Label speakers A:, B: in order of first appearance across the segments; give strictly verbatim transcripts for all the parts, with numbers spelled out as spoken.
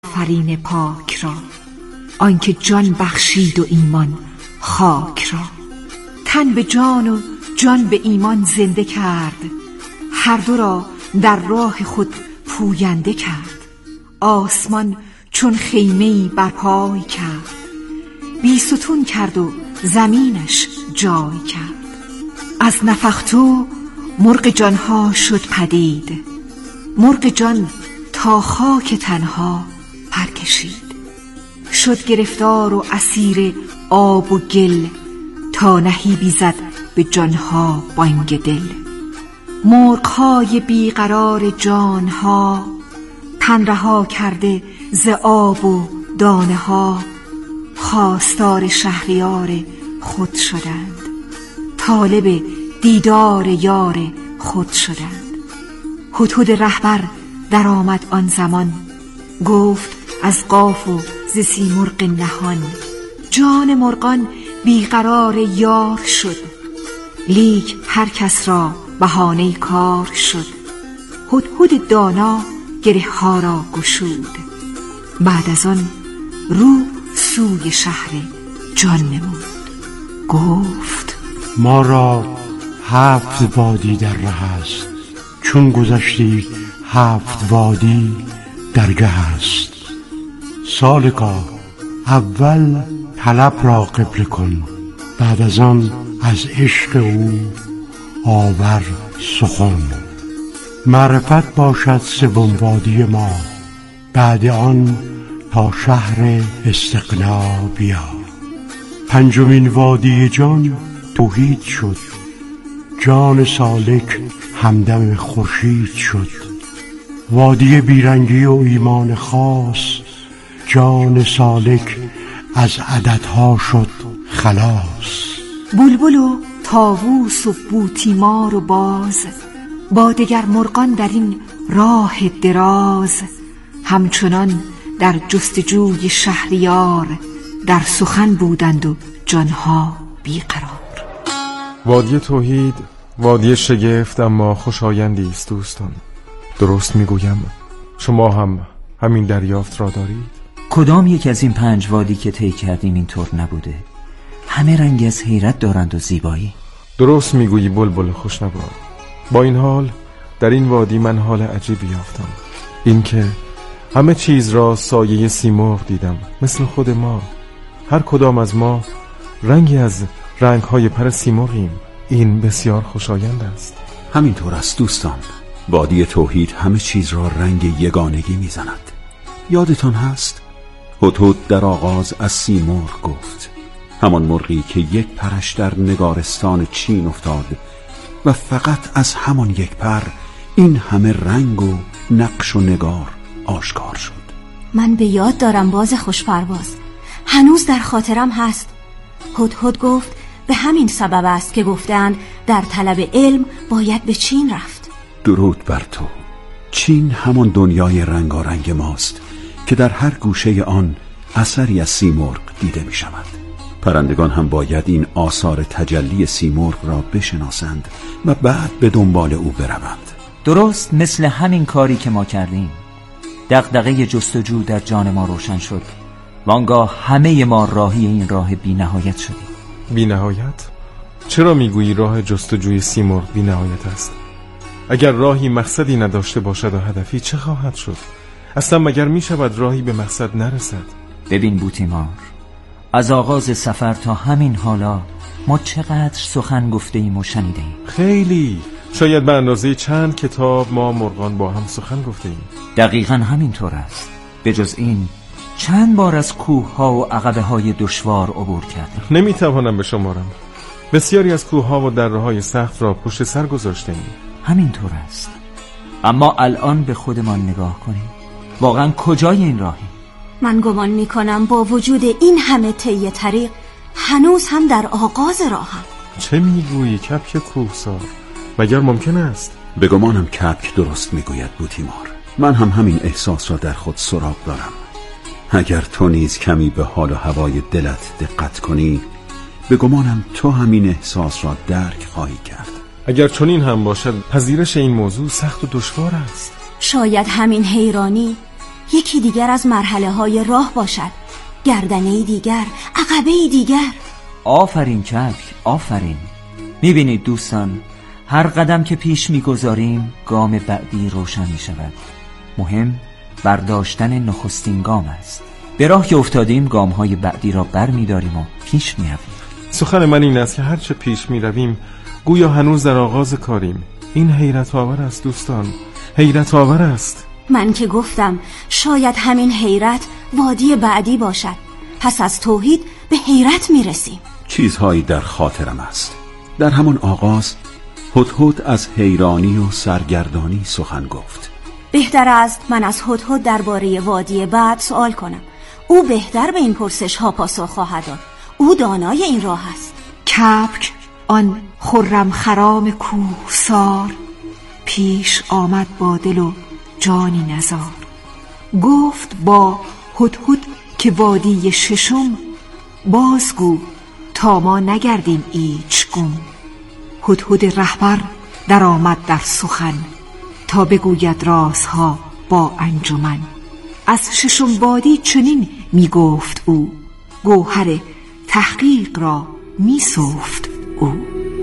A: آفرین پاک را، آنکه جان بخشید و ایمان خاک را. تن به جان و جان به ایمان زنده کرد، هر دو را در راه خود پوینده کرد. آسمان چون خیمه‌ای برپای کرد، بی ستون کرد و زمینش جای کرد. از نفختو مرغ جانها شد پدید، مرغ جان تا خاک تنها پر کشید. شد گرفتار و اسیر آب و گل، تا نهیبی زد به جانها بانگ دل. مرغ‌های بیقرار جانها، تن رها کرده ز آب و دانه ها. خواستار شهریار خود شدند، طالب دیدار یار خود شدند. هدهد رهبر در آمد آن زمان، گفت از قاف و ز سیمرغ نهان. جان مرغان بیقرار یار شد، لیک هر کس را بهانه کار شد. هدهد دانا گره ها را گشود، بعد از آن رو سوی شهر جان نمود. گفت
B: ما را هفت وادی در ره است، چون گذشتی هفت وادی درگه است. سالکا اول طلب را قبله کن، بعد از آن از عشق او آور سخن. معرفت باشد سوم وادی ما، بعد آن تا شهر استغنا بیا. پنجمین وادی جان توحید شد، جان سالک همدم خورشید شد. وادی بیرنگی و ایمان خاص، جان سالک از عددها شد خلاص.
A: بلبل و طاووس و بوتیمار و باز، با دگر مرغان در این راه دراز. همچنان در جستجوی شهریار، در سخن بودند و جانها بیقرار.
C: وادی توحید وادی شگفت اما خوشایندی است دوستان. درست میگویم؟ شما هم همین دریافت را دارید؟
D: کدام یک از این پنج وادی که طی کردیم اینطور نبوده؟ همه رنگ از حیرت دارند و زیبایی.
C: درست میگویی بلبل خوشنوا. با این حال در این وادی من حال عجیبی یافتم، این که همه چیز را سایه سیمرغ دیدم، مثل خود ما. هر کدام از ما رنگی از رنگ‌های پر سیمرغیم. این بسیار خوشایند است.
E: همینطور است دوستان. وادی توحید همه چیز را رنگ یگانگی میزند. یادتان هست هدهد در آغاز از سیمرغ گفت، همان مرغی که یک پرش در نگارستان چین افتاد و فقط از همان یک پر این همه رنگ و نقش و نگار آشکار شد.
F: من به یاد دارم باز خوشپرواز، هنوز در خاطرم هست. هدهد گفت به همین سبب است که گفتند در طلب علم باید به چین رفت.
E: درود بر تو. چین همان دنیای رنگارنگ ماست که در هر گوشه آن اثری از سیمرغ دیده می شود. پرندگان هم باید این آثار تجلی سیمرغ را بشناسند و بعد به دنبال او بروند.
D: درست مثل همین کاری که ما کردیم. دغدغه جستجو در جان ما روشن شد، وانگاه همه ما راهی این راه بی نهایت شدیم.
C: بی نهایت؟ چرا میگویی راه جستجوی سیمرغ بی نهایت است؟ اگر راهی مقصدی نداشته باشد و هدفی چه خواهد شد؟ اصلا مگر می شود راهی به مقصد نرسد؟
D: ببین بوتیمار، از آغاز سفر تا همین حالا ما چقدر سخن گفته ایم و شنیده ایم.
C: خیلی. شاید به اندازه چند کتاب ما مرغان با هم سخن گفته ایم.
D: دقیقاً همینطور است. به جز این چند بار از کوه ها و عقبه های دشوار عبور کردیم.
C: نمیتوانم بشمارم. بسیاری از کوه ها و دره های سخت را پشت سر گذاشته ایم.
D: همینطور است. اما الان به خودمان نگاه کنیم، واقعا کجای این راهی؟
F: من گمان میکنم با وجود این همه طی طریق هنوز هم در آغاز راهم.
C: چه میگویی کپک کوهسار؟ مگر ممکن است؟
E: به گمانم کپک درست میگوید بوتیمار. من هم همین احساس را در خود سراغ دارم. اگر تو نیز کمی به حال و هوای دلت دقت کنی، به گمانم تو همین احساس را درک خواهی کرد.
C: اگر چنین هم باشد، پذیرش این موضوع سخت و دشوار است.
F: شاید همین حیرانی یکی دیگر از مرحله های راه باشد، گردنه دیگر، عقبه دیگر.
D: آفرین کبک، آفرین. میبینید دوستان، هر قدم که پیش میگذاریم گام بعدی روشن میشود. مهم برداشتن نخستین گام است. به راه که افتادیم گام های بعدی را بر میداریم و پیش میرویم.
C: سخن من این است که هرچه پیش میرویم گویا هنوز در آغاز کاریم. این حیرت آور است دوستان، حیرت آور است.
F: من که گفتم شاید همین حیرت وادی بعدی باشد. پس از توحید به حیرت میرسیم.
E: چیزهایی در خاطرم است. در همان آغاز هدهد از حیرانی و سرگردانی سخن گفت.
F: بهتر است من از هدهد درباره وادی بعد سوال کنم. او بهتر به این پرسش ها پاسخ خواهد داد. او دانای این راه است.
A: کبک آن خرم خرام کوهسار، پیش آمد با دل و جانی نزار. گفت با هدهد که وادی ششم، بازگو تا ما نگردیم ایچ گم. هدهد رهبر در آمد در سخن، تا بگوید رازها با انجمن. از ششم وادی چنین می گفت او، گوهر تحقیق را می سفت او.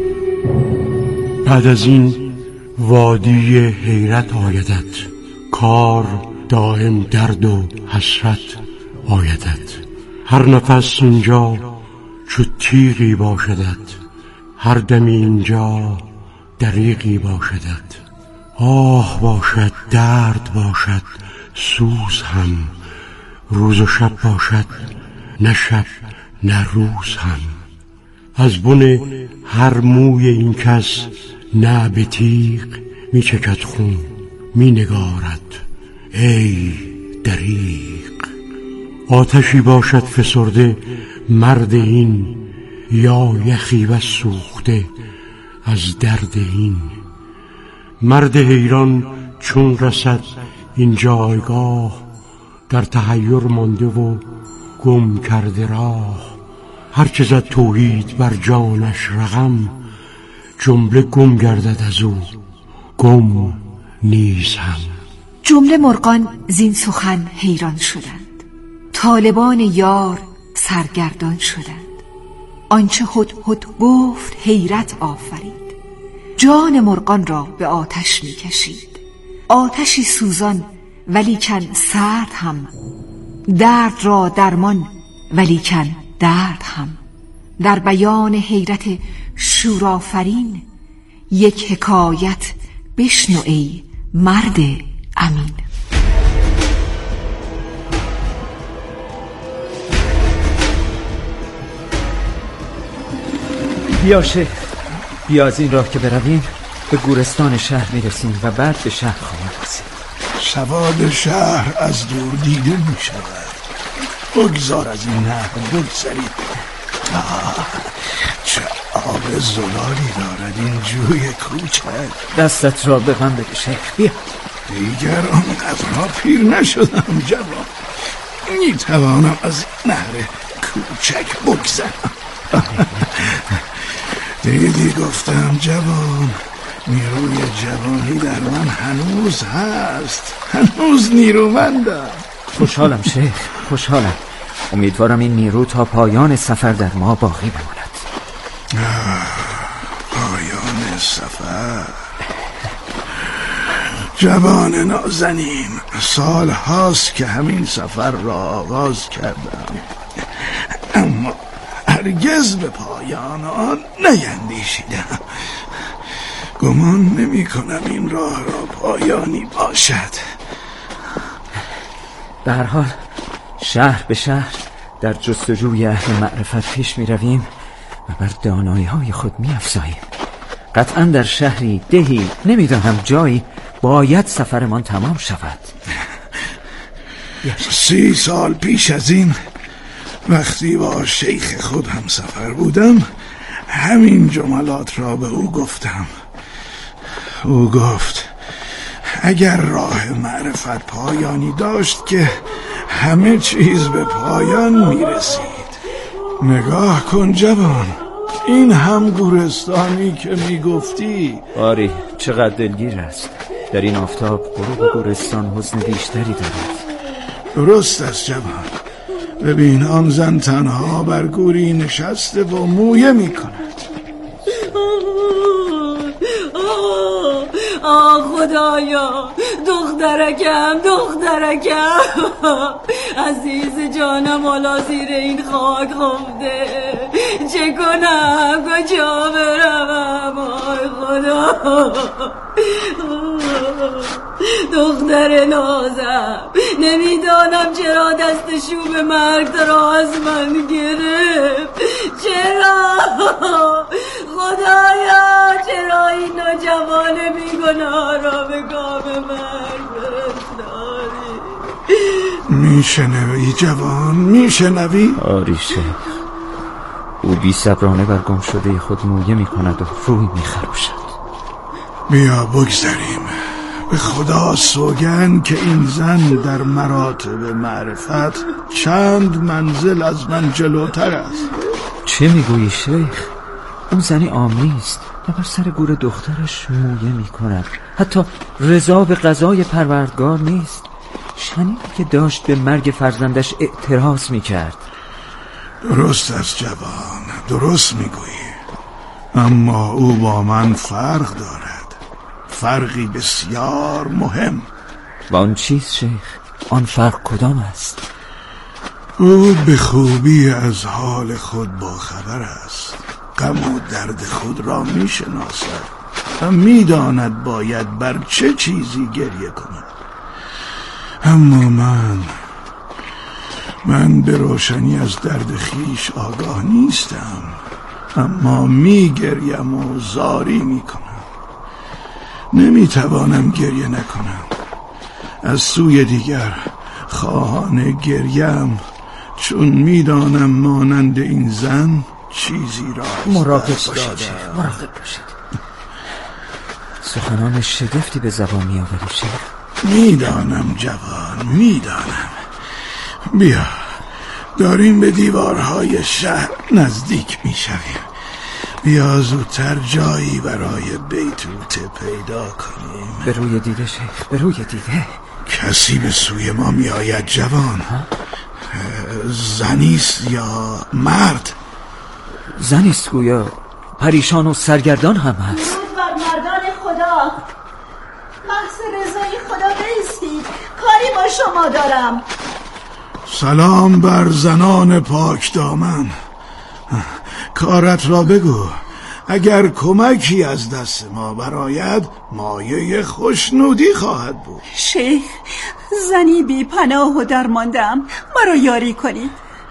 B: بعد از این وادی حیرت آیدت، کار دائم درد و حسرت آیدت. هر نفس اینجا چو تیغی باشدت، هر دمی اینجا دریغی باشدت. آه باشد، درد باشد، سوز هم، روز و شب باشد، نه شب نه روز هم. از بن هر موی این کس نه به تیغ می چکد خون، می نگارد ای دریغ. آتشی باشد فسرده مرد این، یا یخی و سوخته از درد این. مرد حیران چون رسد این جایگاه، در تحیر مانده و گم کرده راه. هرچه زد توحید بر جانش رقم، جمله گم گردد از او گم نیز هم.
A: جمله مرغان زین سخن حیران شدند، طالبان یار سرگردان شدند. آنچه هدهد گفت حیرت آفرید، جان مرغان را به آتش می کشید. آتشی سوزان ولیکن سرد هم، درد را درمان ولیکن درد هم. در بیان حیرت شورآفرین، یک حکایت بشنو ای مرد امین.
D: بیا شیخ، بیا از این راه که برویم به گورستان شهر میرسیم و بعد به شهر خواهیم رسید.
G: سواد شهر از دور دیده می شود. بگذار از این نهر بگذرید. چه آب زلالی دارد این جوی کوچک.
D: دستت را به من بده شیخ، بیا.
G: دیگر آنقدرها پیر نشدم جوان، می توانم از نهر کوچک بگذرم. دیدی گفتم جوان، نیروی جوانی در من هنوز هست، هنوز نیرومندم.
D: خوشحالم شیخ، خوشحالم. امیدوارم این نیرو تا پایان سفر در ما باقی بماند.
G: پایان سفر. جوان نازنین، سال هاست که همین سفر را آغاز کردم، اما هرگز به پایان آن نیندیشیدم. گمان نمی کنم این راه را پایانی باشد.
D: به هر حال شهر به شهر در جستجوی اهل معرفت پیش می رویم و بر دانایی های خود می افزاییم. قطعا در شهری، دهی، نمیدانم جایی باید سفرمان تمام شود.
G: سی سال پیش از این وقتی با شیخ خود هم سفر بودم، همین جملات را به او گفتم. او گفت اگر راه معرفت پایانی داشت که همه چیز به پایان میرسید. نگاه کن جوان، این هم گورستانی که میگفتی.
D: آری، چقدر دلگیر است. در این آفتاب غروب گورستان حسن بیشتری دارد.
G: درست است جوان. ببین آن زن تنها بر گوری نشسته و مویه می کند.
H: آه خدایا، دخترکم دخترکم عزیز جانم حالا زیر این خاک خفته. چه کنم؟ کجا بروم؟ آی خدا، دختر نازم، نمیدانم چرا دست شوب مرگ را از من گرفت. چرا خدایا، چرا این نوجوان بیگناه را به گام مرگ فرستادی؟
G: میشنوی جوان، میشنوی؟
D: آری شیخ، او بی صبرانه بر گم شده خود مویه می کند و روی می خروشد.
G: بیا بگذاریم. به خدا سوگند که این زن در مراتب معرفت چند منزل از من جلوتر است.
D: چه میگویی شیخ؟ اون زنی عامی است و بر سر گور دخترش مویه می کند. حتی رضا به قضای پروردگار نیست. شنیدی که داشت به مرگ فرزندش اعتراض می کرد.
G: درست است جوان، درست میگویی، اما او با من فرق دارد، فرقی بسیار مهم.
D: و آن چیز شیخ؟ آن فرق کدام است؟
G: او به خوبی از حال خود باخبر است، غم و درد خود را میشناسد و میداند باید بر چه چیزی گریه کند. اما من من به روشنی از درد خیش آگاه نیستم، اما میگریم و زاری میکنم. نمیتوانم گریه نکنم. از سوی دیگر خواهان گریم، چون میدانم مانند این زن چیزی را
D: مراقب باشید، مراقب باشید. سخنان شگفتی به زبان میآوری شیخ.
G: میدانم جوان، میدانم. بیا، داریم به دیوارهای شهر نزدیک میشویم. بیا زودتر جایی برای بیتوته پیدا کنیم.
D: به روی دیده شیخ، به روی دیده.
G: کسی به سوی ما می آید جوان. زنیست یا مرد؟
D: زنیست گویا، پریشان و سرگردان هم هست.
I: بر مردان خدا، محض رضای خدا بایستید، کاری با شما دارم.
G: سلام بر زنان پاک دامن. کارت را بگو. اگر کمکی از دست ما برآید مایه خوشنودی خواهد بود.
I: شیخ، زنی بی پناه و درماندم، مرا یاری کنید.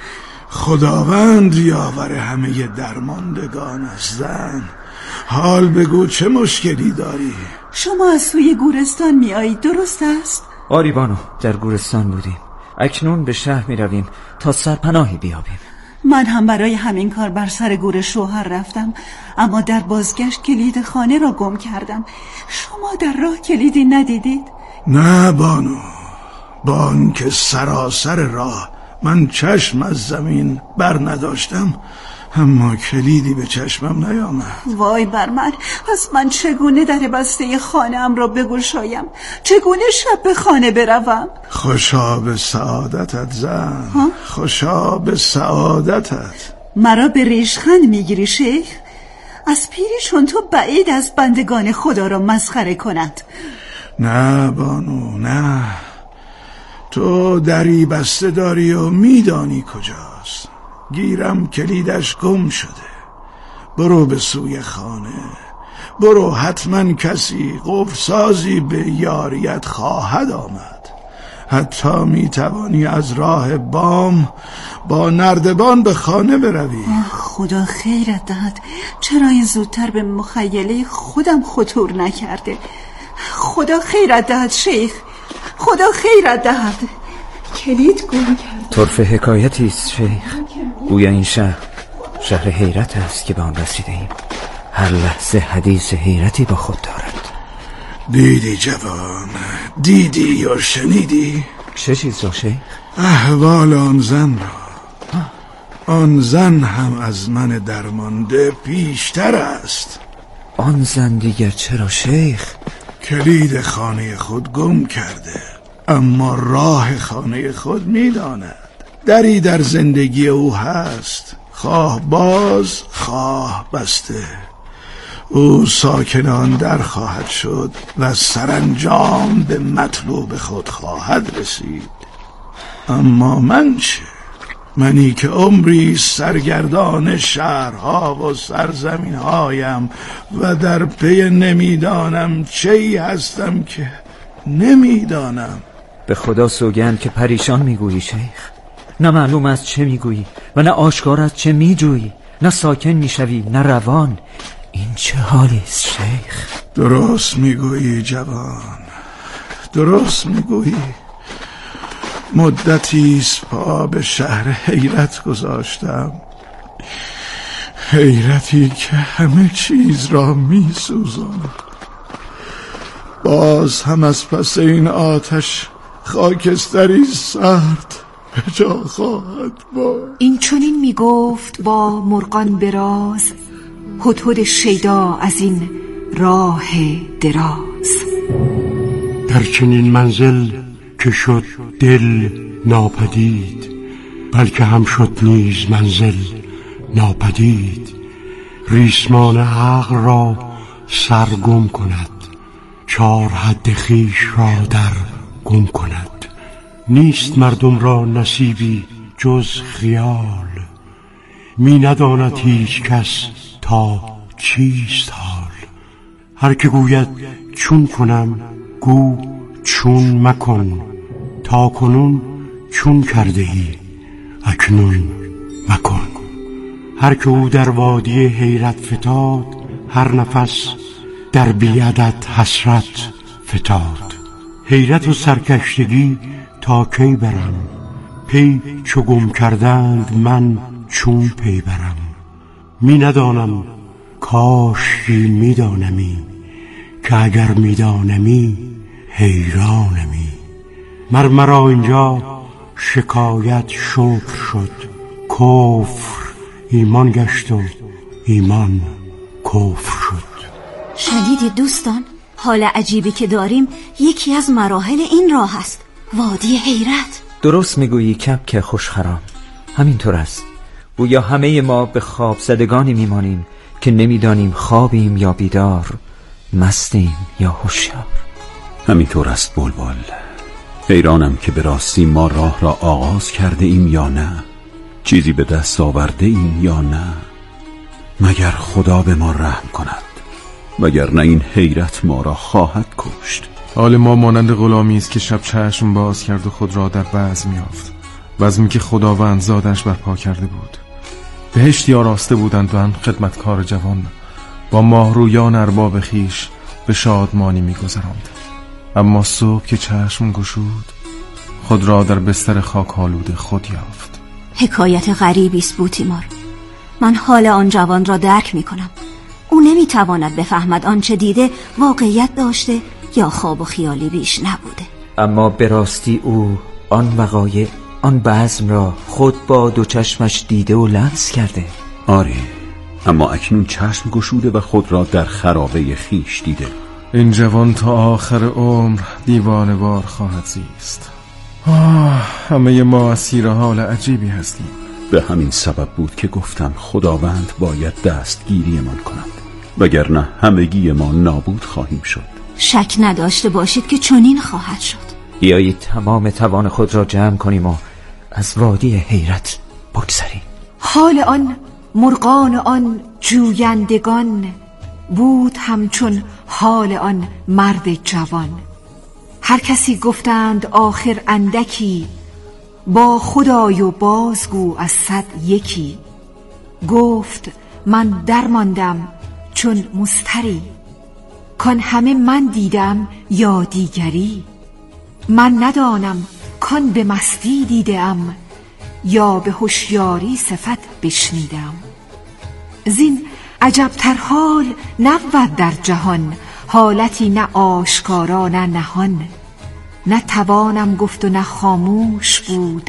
G: خداوند یاور همه درماندگان است. زن، حال بگو چه مشکلی داری؟
I: شما از سوی گورستان می آیید، درست است؟
D: آری بانو، در گورستان بودیم. اکنون به شهر می رویم تا سرپناهی بیابیم.
I: من هم برای همین کار بر سر گور شوهر رفتم، اما در بازگشت کلید خانه را گم کردم. شما در راه کلیدی ندیدید؟
G: نه بانو، با آنکه سراسر راه من چشم از زمین بر نداشتم، اما کلیدی به چشمم نیامد.
I: وای بر من، پس من چگونه در بسته خانه‌ام را بگشایم؟ چگونه شب به خانه بروم؟
G: خوشا به سعادتت زن، ها؟ خوشا به سعادتت.
I: مرا به ریشخند میگیری شیخ؟ از پیری چون تو بعید از بندگان خدا را مسخره کند.
G: نه بانو، نه. تو دری بسته داری و میدانی کجاست. گیرم کلیدش گم شده. برو به سوی خانه، برو، حتما کسی قفل‌سازی به یاریت خواهد آمد. حتی میتوانی از راه بام با نردبان به خانه بروی.
I: خدا خیرت دهد. چرا این زودتر به مخیله خودم خطور نکرده؟ خدا خیرت دهد شیخ، خدا خیرت دهد. کلید گم کرد.
D: طرف حکایتی است شیخ. گویا این شهر شهر حیرت است که به آن رسیده ایم. هر لحظه حدیث حیرتی با خود دارد.
G: دیدی جوان، دیدی یا شنیدی؟
D: چه چیز را شیخ؟
G: احوال آن زن را. آن زن هم از من درمانده پیشتر است.
D: آن زن دیگر چرا شیخ؟
G: کلید خانه خود گم کرده. اما راه خانه خود میداند. دری در زندگی او هست، خواه باز خواه بسته. او ساکن آن در خواهد شد و سرانجام به مطلوب خود خواهد رسید. اما من چه؟ منی که عمری سرگردان شهرها و سرزمینهایم و در پی نمیدانم چی هستم که نمیدانم.
D: به خدا سوگند که پریشان میگویی شیخ. نه معلوم از چه میگویی و نه آشکار از چه میجویی، نه ساکن میشوی نه روان. این چه حالی است شیخ؟
G: درست میگویی جوان، درست میگویی. مدتی است پا به شهر حیرت گذاشتم، حیرتی که همه چیز را میسوزاند. باز هم از پس این آتش خاکستری سرد به جا خواهد بود.
A: این چنین میگفت با مرغان براز، هدهد شیدا از این راه دراز.
B: در چنین منزل که شد دل ناپدید، بلکه هم شد نیز منزل ناپدید. ریسمان عقل را سرگم کند، چار حد خویش را در گم کند. نیست مردم را نصیبی جز خیال، می نداند هیچ کس تا چیست حال. هر که گوید چون کنم گو چون مکن، تا کنون چون کرده ای اکنون مکن. هر که او در وادی حیرت فتاد، هر نفس در بیعدد حسرت فتاد. حیرت و سرکشتگی تا کی برم، پی چو گم کردند من چون پی برم. می ندانم کاشکی می دانمی، که اگر می دانمی حیرانمی. مر مرا اینجا شکایت شکر شد، کفر ایمان گشت و ایمان کفر شد.
F: شنیدید دوستان؟ حال عجیبی که داریم یکی از مراحل این راه است، وادی حیرت.
D: درست میگویی کبک خوشخرام، همینطور است. گویا همه ما به خواب زدگانی میمانیم که نمیدانیم خوابیم یا بیدار، مستیم یا هوشیار.
E: همینطور است بلبل. حیرانم که به راستی ما راه را آغاز کرده ایم یا نه، چیزی به دست آورده ایم یا نه. مگر خدا به ما رحم کند، وگرنه این حیرت ما را خواهد کشت.
C: حال ما مانند غلامی است که شب چشم باز کرد و خود را در بزم یافت، بزمی که خداوند زادش برپا کرده بود. بهشتی آراسته بودند و خدمتکار جوان با ماهرویان ارباب خیش به شادمانی می‌گذراند. اما صبح که چشم گشود، خود را در بستر خاک آلوده خود یافت.
F: حکایت غریبی است بوتیمار. من حال آن جوان را درک می‌کنم. او نمی‌تواند بفهمد آنچه دیده واقعیت داشته یا خواب و خیالی بیش نبوده.
D: اما به راستی او آن وقایع، آن بزم را خود با دو چشمش دیده و لمس کرده.
E: آره، اما اکنون چشم گشوده و خود را در خرابه خیش دیده.
C: این جوان تا آخر عمر دیوانه‌وار خواهد زیست. آه، همه ما اسیر حال عجیبی هستیم.
E: به همین سبب بود که گفتم خداوند باید دستگیری من کند، وگرنه همگی ما نابود خواهیم شد.
F: شک نداشته باشید که چنین خواهد شد.
D: بیایید تمام توان خود را جمع کنیم و از وادی حیرت بگذریم.
A: حال آن مرغان و آن جویندگان بود همچون حال آن مرد جوان. هر کسی گفتند آخر اندکی، با خدای و بازگو از صد یکی. گفت من درماندم چون مستری، کان همه من دیدم یا دیگری. من ندانم کان به مستی دیدم، یا به هوشیاری صفت بشنیدم. زین عجبتر حال نبود در جهان، حالتی نه آشکارا نه نهان. نه توانم گفت و نه خاموش بود،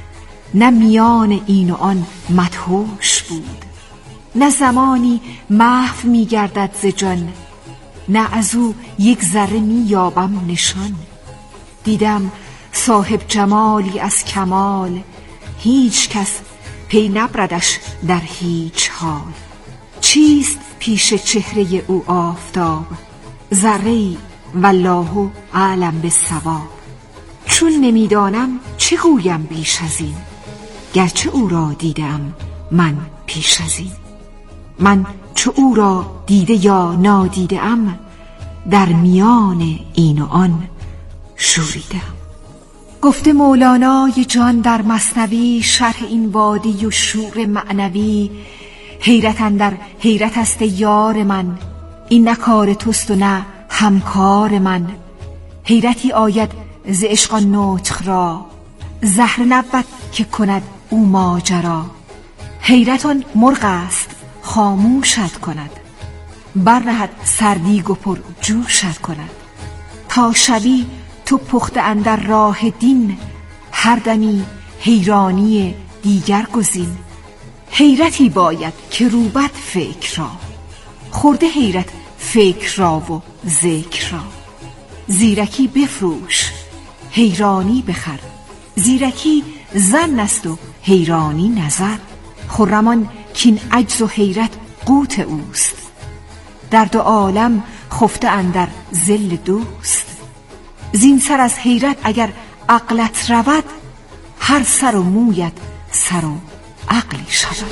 A: نه میان این و آن مدهوش بود. نه زمانی محو می گردد ز جان، نه از او یک ذره می یابم نشان. دیدم صاحب جمالی از کمال، هیچ کس پی نبردش در هیچ حال. چیست پیش چهره او آفتاب، ذره‌ای والله اعلم بالصواب. چون نمیدانم چه گویم بیش از این، گرچه او را دیدم من پیش از این. من چو او را دیده یا نادیده ام، در میان این و آن شوریدم. گفته مولانای جان در مثنوی، شرح این وادی و شور معنوی. حیرت اندر حیرت است یار من، این نه کار توست و نه همکار من. حیرتی آید ز عشق آن نطق را، زهر نبود که کند او ماجرا. حیرت آن مرغ است خاموشت کند، برنهد سردیگ و پر جوشت کند. تا شبی تو پخته اندر راه دین، هر دمی حیرانی دیگر گزین. حیرتی باید که روبد فکر را، خورده حیرت فکر را و ذکر را. زیرکی بفروش حیرانی بخر، زیرکی زن است و حیرانی نظر. خرمان کین عجز و حیرت قوت اوست، در دو عالم خفته اندر ظل دوست. زین سر از حیرت اگر عقلت رود، هر سر و مویت سر و عقلی شود.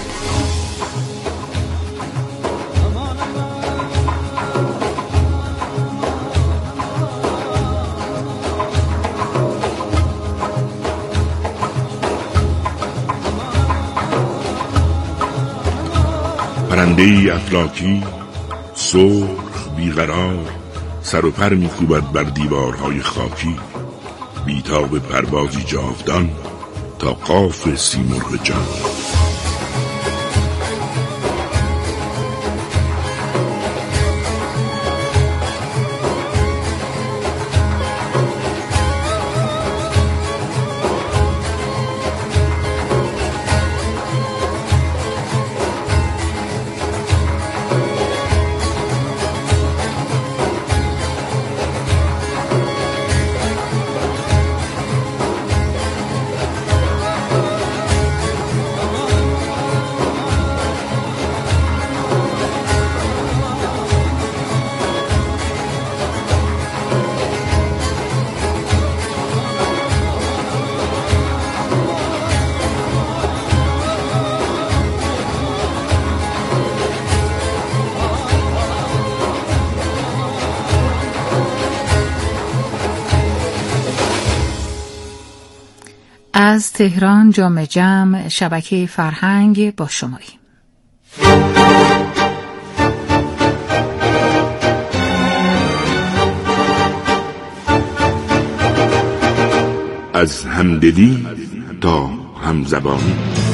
J: پرنده‌ای افلاکی سرخ بیقرار، سر و پر می‌کوبد بر دیوارهای خاکی. بیتاب پروازی جاودان تا قاف سیمرغ جان.
K: از تهران جامع جمع شبکه فرهنگ با شمایی.
J: از همدلی تا همزبانی.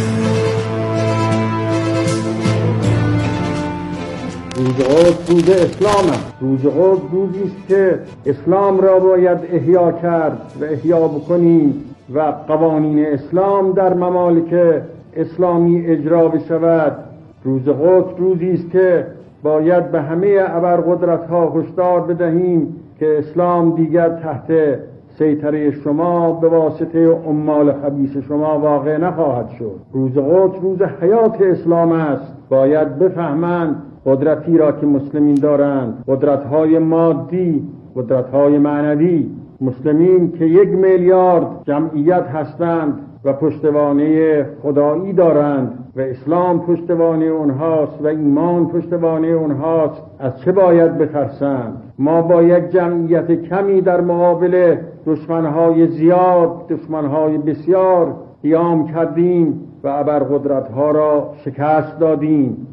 L: روز قدس روز اسلام است. روز قدس روزی است که اسلام را باید احیا کرد و احیا بکنیم و قوانین اسلام در ممالک اسلامی اجرا بشود. روز قدس روزی است که باید به همه ابرقدرت‌ها هشدار بدهیم که اسلام دیگر تحت سیطره شما به واسطه عمال خبیث شما واقع نخواهد شد. روز قدس روز حیات اسلام است. باید بفهمند قدرتی را که مسلمین دارند، قدرت‌های مادی، قدرت‌های معنوی. مسلمین که یک میلیارد جمعیت هستند و پشتوانه خدایی دارند و اسلام پشتوانه اونهاست و ایمان پشتوانه اونهاست، از چه باید بترسند؟ ما با یک جمعیت کمی در مقابل دشمنهای زیاد، دشمنهای بسیار قیام کردیم و ابرقدرت‌ها را شکست دادیم.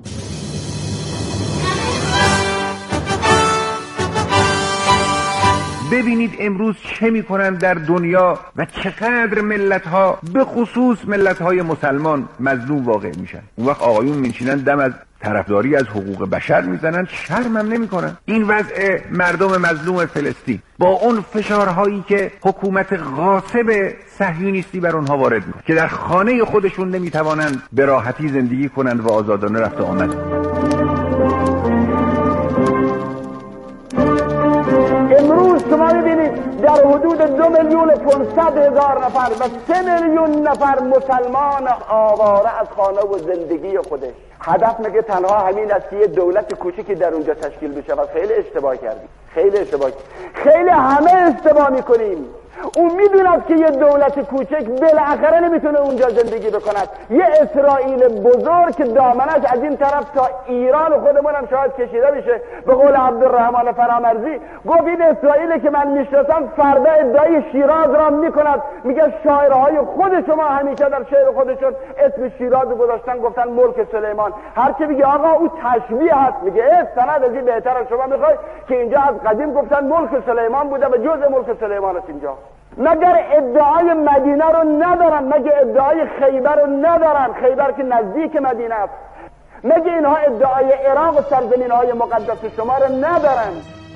M: ببینید امروز چه میکنن در دنیا و چقدر ملت‌ها به خصوص ملت‌های مسلمان مظلوم واقع میشن. اون وقت آقایون میشینن دم از طرفداری از حقوق بشر میزنن، شرم هم نمیکنن. این وضع مردم مظلوم فلسطین با اون فشارهایی که حکومت غاصب صهیونیستی بر اونها وارد میکنه که در خانه خودشون نمیتوانند به راحتی زندگی کنند و آزادانه رفت و آمد.
L: امروز شما ببینید در حدود
N: به دو میلیون و پانصد هزار نفر و سه میلیون نفر مسلمان آواره از خانه و زندگی خودش. هدف مگه تنها همین است که یه دولت کوچکی در اونجا تشکیل بشه؟ و خیلی اشتباه کردیم، خیلی اشتباه خیلی همه اشتباه میکنیم. اون میدوند که یه دولت کوچک بالاخره نمیتونه اونجا زندگی بکند. یه اسرائیل بزرگ که دامنش از این طرف تا ایران خودمون هم شاید کشیده بشه. به قول عبدالرحمن فرامرزی گفت این اسرائیلی که من میشناسم فردا ادعای شیراز را میکند. میگه شاعرهای خود شما همیشه در شعر خودشون اسم شیراز گذاشتن، گفتن ملک سلیمان. هر کی میگه آقا او تشبیه هست، میگه اه سند از این بهتر از شما میخوای که اینجا از قدیم گفتن ملک سلیمان بوده و جزء ملک سلیمان است اینجا. مگر ادعای مدینه رو ندارن؟ مگر ادعای خیبر رو ندارن؟ خیبر که نزدیک مدینه است. مگر اینها ادعای عراق و سرزمین های مقدس شما رو ندارن؟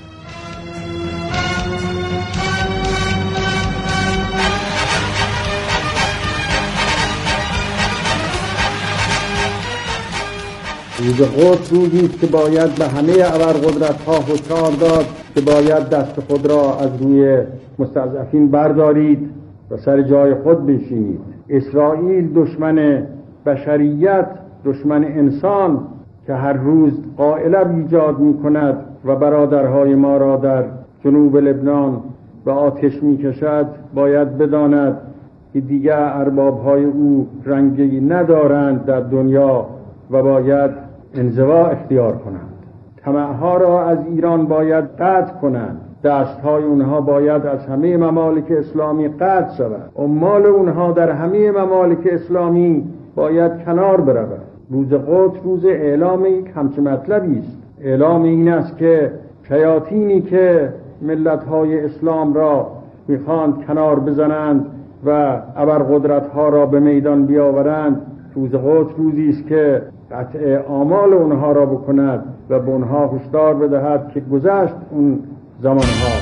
L: روز قدس روزی است که باید به همه ابرقدرت‌ها هشدار داد که باید دست خود را از روی مستضعفین بردارید و سر جای خود بنشینید. اسرائیل دشمن بشریت، دشمن انسان که هر روز قائله ایجاد می‌کند و برادرهای ما را در جنوب لبنان به آتش می‌کشد، باید بداند که دیگر ارباب‌های او رنگی ندارند در دنیا و باید انزوا اختیار کنند. طمع‌ها را از ایران باید قطع کنند. دستهای اونها باید از همه ممالک اسلامی قطع شود. عمال اونها در همه ممالک اسلامی باید کنار برود. روز قدس روز اعلام یک همچه مطلبی است. اعلام این است که شیاطینی که ملت‌های اسلام را میخواند کنار بزنند و ابرقدرت‌ها را به میدان بیاورند، روز قدس روزی است که قطع آمال اونها را بکند و به اونها هشدار بدهد که گذشت اون زمانها.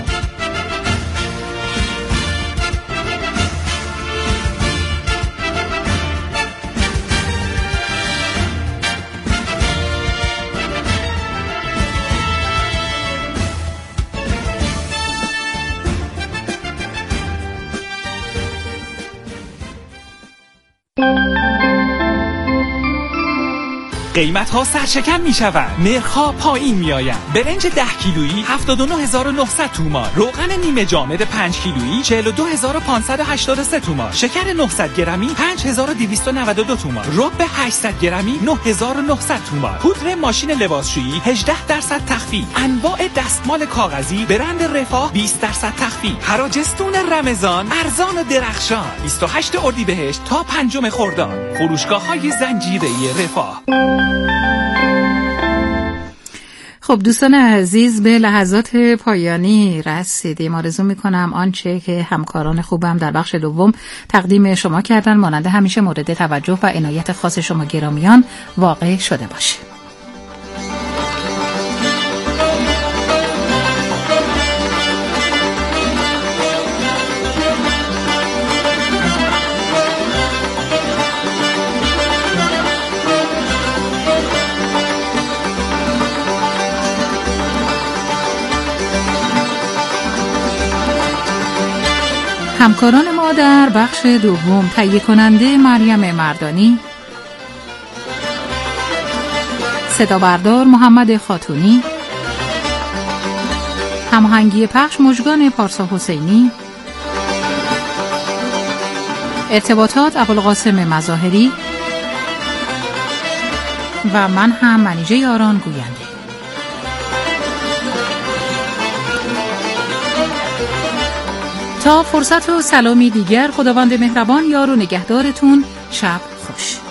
O: قیمت ها سرشکن می شود، نرخ‌ها پایین می آیند. برنج ده کیلویی هفتاد و نه هزار و نهصد تومان، روغن نیمه جامد پنج کیلویی چهل و دو هزار و پانصد و هشتاد و سه تومان، شکر نهصد گرمی پنج هزار و دویست و نود و دو تومان، رب هشتصد گرمی نه هزار و نهصد تومان، پودر ماشین لباسشویی هجده درصد تخفیف، انواع دستمال کاغذی برند رفاه بیست درصد تخفیف، حراجستون رمضان ارزان و درخشان بیست و هشتم اردیبهشت تا پنجم خرداد. فروشگاه‌های زنجیره‌ای رفاه.
K: خب دوستان عزیز، به لحظات پایانی رسیدیم. آرزو میکنم آنچه که همکاران خوبم در بخش دوم تقدیم شما کردن مانند همیشه مورد توجه و عنایت خاص شما گرامیان واقع شده باشه. همکاران ما در بخش دوم: تهیه کننده مریم مردانی، صدا بردار محمد خاتونی، هماهنگی پخش مژگان پارسا حسینی، ارتباطات ابوالقاسم مظاهری و من هم منیژه یاران گوینده. تا فرصت و سلامی دیگر، خداوند مهربان یار و نگهدارتون. شب خوش.